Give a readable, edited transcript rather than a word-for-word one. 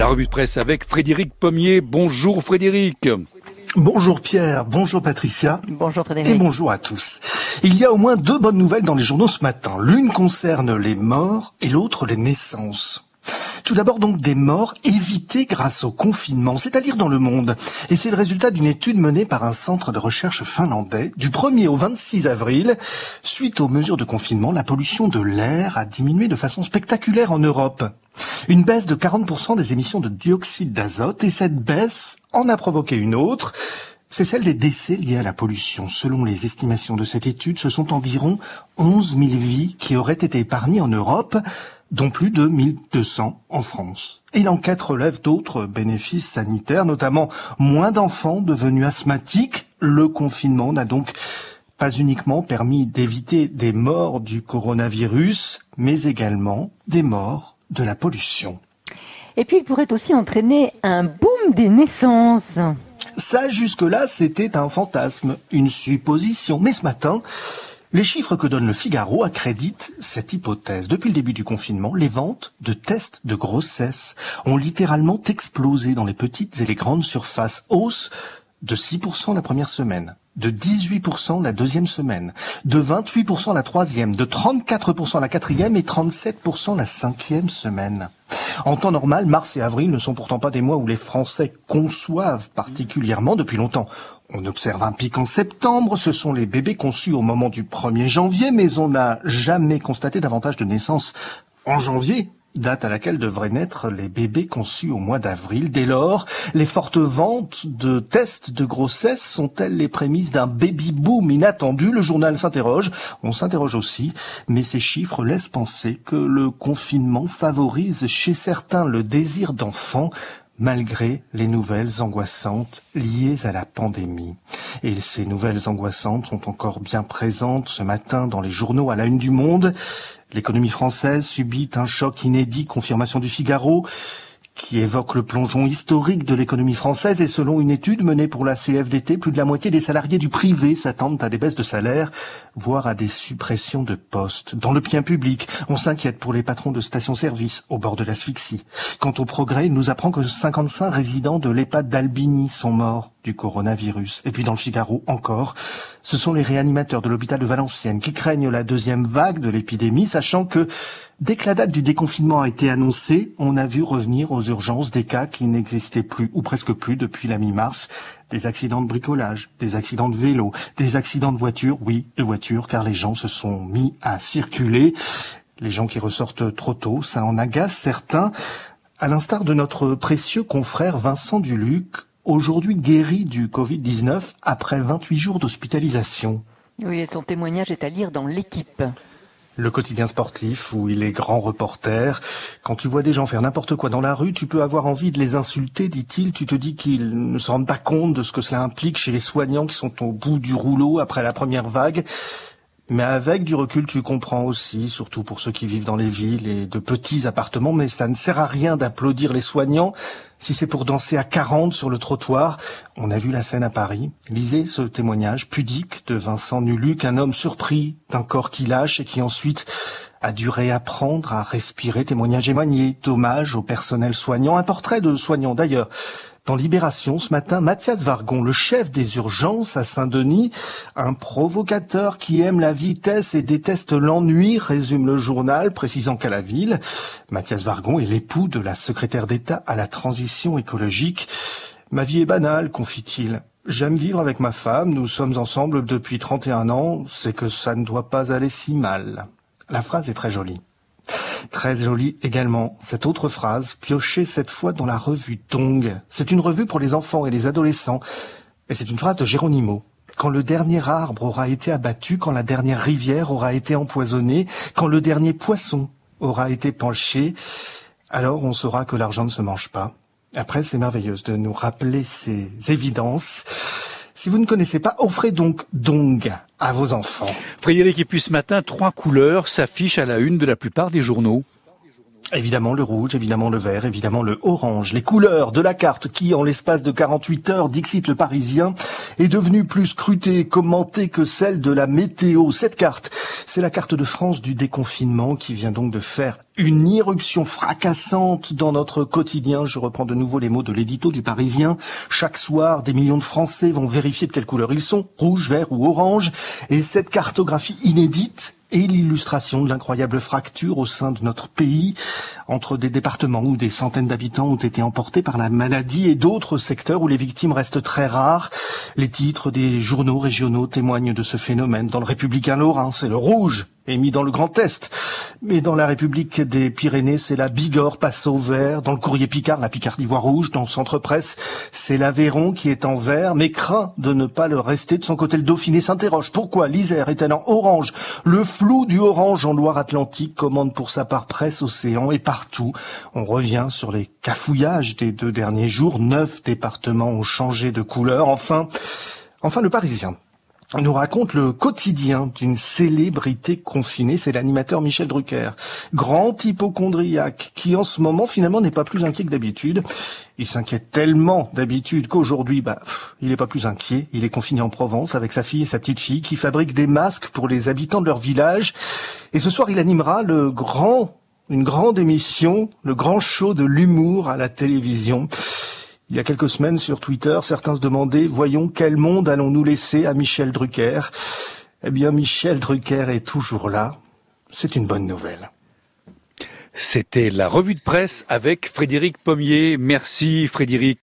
La revue de presse avec Frédéric Pommier. Bonjour Frédéric. Bonjour Pierre, bonjour Patricia. Bonjour Frédéric. Et bonjour à tous. Il y a au moins deux bonnes nouvelles dans les journaux ce matin. L'une concerne les morts et l'autre les naissances. Tout d'abord donc des morts évitées grâce au confinement, c'est à lire dans Le Monde. Et c'est le résultat d'une étude menée par un centre de recherche finlandais. Du 1er au 26 avril, suite aux mesures de confinement, la pollution de l'air a diminué de façon spectaculaire en Europe. Une baisse de 40% des émissions de dioxyde d'azote, et cette baisse en a provoqué une autre. C'est celle des décès liés à la pollution. Selon les estimations de cette étude, ce sont environ 11 000 vies qui auraient été épargnées en Europe, dont plus de 1200 en France. Et l'enquête relève d'autres bénéfices sanitaires, notamment moins d'enfants devenus asthmatiques. Le confinement n'a donc pas uniquement permis d'éviter des morts du coronavirus, mais également des morts de la pollution. Et puis il pourrait aussi entraîner un boom des naissances. Ça, jusque-là, c'était un fantasme, une supposition. Mais ce matin, les chiffres que donne le Figaro accréditent cette hypothèse. Depuis le début du confinement, les ventes de tests de grossesse ont littéralement explosé dans les petites et les grandes surfaces. Hausse de 6% la première semaine, de 18% la deuxième semaine, de 28% la troisième, de 34% la quatrième et 37% la cinquième semaine. En temps normal, mars et avril ne sont pourtant pas des mois où les Français conçoivent particulièrement depuis longtemps. On observe un pic en septembre, ce sont les bébés conçus au moment du 1er janvier, mais on n'a jamais constaté davantage de naissances en janvier, date à laquelle devraient naître les bébés conçus au mois d'avril. Dès lors, les fortes ventes de tests de grossesse sont-elles les prémices d'un baby-boom inattendu? Le journal s'interroge, on s'interroge aussi, mais ces chiffres laissent penser que le confinement favorise chez certains le désir d'enfant, malgré les nouvelles angoissantes liées à la pandémie. Et ces nouvelles angoissantes sont encore bien présentes ce matin dans les journaux à la une du Monde. L'économie française subit un choc inédit, confirmation du Figaro, qui évoque le plongeon historique de l'économie française. Et selon une étude menée pour la CFDT, plus de la moitié des salariés du privé s'attendent à des baisses de salaire, voire à des suppressions de postes. Dans le bien public, on s'inquiète pour les patrons de stations-service au bord de l'asphyxie. Quant au Progrès, il nous apprend que 55 résidents de l'EHPAD d'Albigny sont morts du coronavirus. Et puis dans le Figaro encore, ce sont les réanimateurs de l'hôpital de Valenciennes qui craignent la deuxième vague de l'épidémie, sachant que dès que la date du déconfinement a été annoncée, on a vu revenir aux urgences des cas qui n'existaient plus, ou presque plus, depuis la mi-mars. Des accidents de bricolage, des accidents de vélo, des accidents de voiture, oui, de voiture, car les gens se sont mis à circuler. Les gens qui ressortent trop tôt, ça en agace certains, à l'instar de notre précieux confrère Vincent Duluc, aujourd'hui guéri du Covid-19 après 28 jours d'hospitalisation. Oui, et son témoignage est à lire dans l'Équipe. Le quotidien sportif où il est grand reporter. Quand tu vois des gens faire n'importe quoi dans la rue, tu peux avoir envie de les insulter, dit-il. Tu te dis qu'ils ne se rendent pas compte de ce que cela implique chez les soignants qui sont au bout du rouleau après la première vague. Mais avec du recul, tu comprends aussi, surtout pour ceux qui vivent dans les villes et de petits appartements, mais ça ne sert à rien d'applaudir les soignants si c'est pour danser à 40 sur le trottoir. On a vu la scène à Paris. Lisez ce témoignage pudique de Vincent Duluc, un homme surpris d'un corps qui lâche et qui ensuite a dû réapprendre à respirer. Témoignage éloigné, d'hommage au personnel soignant, un portrait de soignant d'ailleurs. Dans Libération, ce matin, Mathias Vargon, le chef des urgences à Saint-Denis, un provocateur qui aime la vitesse et déteste l'ennui, résume le journal, précisant qu'à la ville, Mathias Vargon est l'époux de la secrétaire d'État à la transition écologique. Ma vie est banale, confie-t-il. J'aime vivre avec ma femme, nous sommes ensemble depuis 31 ans, c'est que ça ne doit pas aller si mal. La phrase est très jolie. Très jolie également, cette autre phrase, piochée cette fois dans la revue Tongue. C'est une revue pour les enfants et les adolescents. Et c'est une phrase de Geronimo. Quand le dernier arbre aura été abattu, quand la dernière rivière aura été empoisonnée, quand le dernier poisson aura été penché, alors on saura que l'argent ne se mange pas. Après, c'est merveilleux de nous rappeler ces évidences. Si vous ne connaissez pas, offrez donc Dong à vos enfants. Frédéric, et puis ce matin, 3 couleurs s'affichent à la une de la plupart des journaux. Évidemment le rouge, évidemment le vert, évidemment le orange. Les couleurs de la carte qui, en l'espace de 48 heures, dixit le Parisien, est devenue plus scrutée et commentée que celle de la météo. Cette carte, C'est la carte de France du déconfinement qui vient donc de faire une irruption fracassante dans notre quotidien. Je reprends de nouveau les mots de l'édito du Parisien. Chaque soir, des millions de Français vont vérifier de quelle couleur ils sont, rouge, vert ou orange. Et cette cartographie inédite est l'illustration de l'incroyable fracture au sein de notre pays entre des départements où des centaines d'habitants ont été emportés par la maladie et d'autres secteurs où les victimes restent très rares. Les titres des journaux régionaux témoignent de ce phénomène. Dans le Républicain Lorrain, c'est le rouge émis dans le Grand Est. Mais dans la République des Pyrénées, c'est la Bigorre passe au vert. Dans le Courrier Picard, la Picardie voit rouge. Dans le Centre Presse, c'est l'Aveyron qui est en vert, mais craint de ne pas le rester. De son côté, le Dauphiné s'interroge. Pourquoi l'Isère est-elle en orange? Le flou du orange en Loire-Atlantique commande pour sa part Presse Océan. Et partout, on revient sur les cafouillages des 2 derniers jours. 9 départements ont changé de couleur. Enfin, le Parisien nous raconte le quotidien d'une célébrité confinée, c'est l'animateur Michel Drucker, grand hypocondriaque, qui en ce moment finalement n'est pas plus inquiet que d'habitude. Il s'inquiète tellement d'habitude qu'aujourd'hui, il n'est pas plus inquiet. Il est confiné en Provence avec sa fille et sa petite fille qui fabriquent des masques pour les habitants de leur village. Et ce soir, il animera une grande émission, le grand show de l'humour à la télévision. Il y a quelques semaines, sur Twitter, certains se demandaient « Voyons, quel monde allons-nous laisser à Michel Drucker ?» Eh bien, Michel Drucker est toujours là. C'est une bonne nouvelle. C'était la revue de presse avec Frédéric Pommier. Merci Frédéric.